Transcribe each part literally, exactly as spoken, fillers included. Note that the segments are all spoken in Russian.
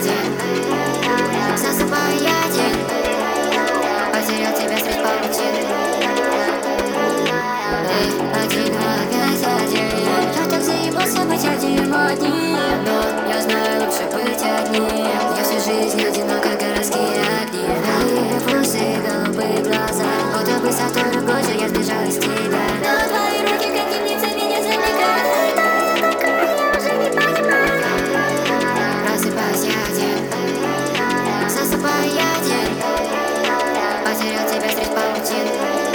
один, засыпаю я один, потерял тебя средь паутины. Ты один, опять один. Я так заебался быть одним одним, но я знаю, лучше быть одним. Я всю жизнь одинок, как городские огни. Белые волосы, голубые глаза, будто бы со второй кожи я сбежал из тебя. Но твои руки, как темница, меня замыкают. Я такая, я уже не понимаю. Просыпаюсь я один, засыпаю я один, потерял тебя средь паутины.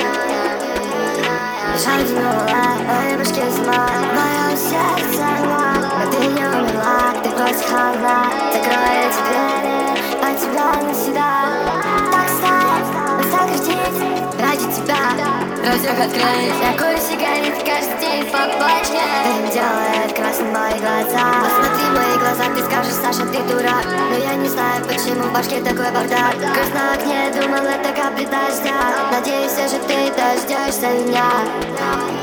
Шагнула, моей башке зима, мое сердце рвало, но ты не умерла, ты просто холодна. Закрой эти двери, от тебя навсегда. Так стать, настал крутить ради тебя. Ротик открыть, я курю сигареты каждый день по пачке. Дым делает красным мои глаза. Посмотри в мои глаза, ты скажешь, Саша, ты дурак. Но я не знаю, почему в башке такой бардак. Грусть на окне, думал, это капли дождя. Надеюсь, все же ты дождешься меня.